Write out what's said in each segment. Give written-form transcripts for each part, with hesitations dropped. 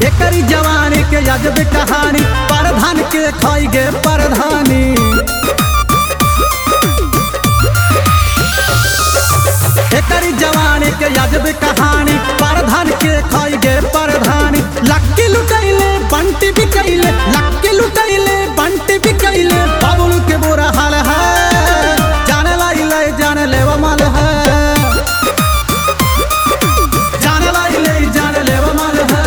एकरी जवानी के अजब कहानी, प्रधान के खाई गे प्रधानी। एकरी जवानी के अजब कहानी, प्रधान के खाई गे प्रधानी। लक्की लुटैले बंटी बिकैले, लक्की लुटैले बंटी बिकैले। बाबुल के बुरा हाल है, जाने लाइले जाने लेवा माल है, जाने लाइले जाने लेवा माल है,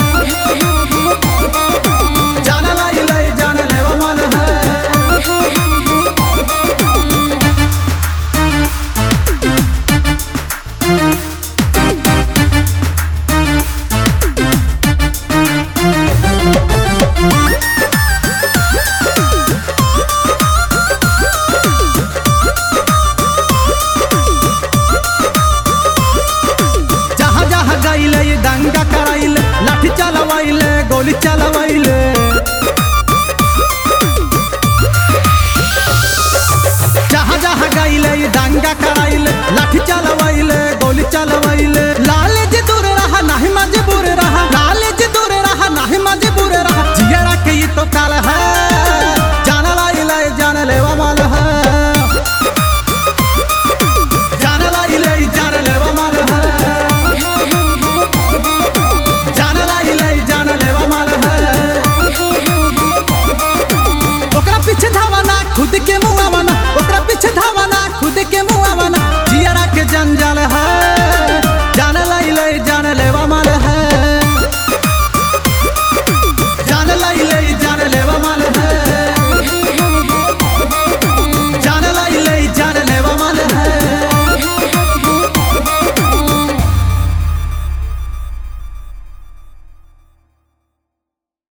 जाने लाइले जाने लेवा माल है। दंगा कराइले, लाठी चलवाइले, गोली चलवाइले। जहाँ जहाँ गइले दंगा कराइले,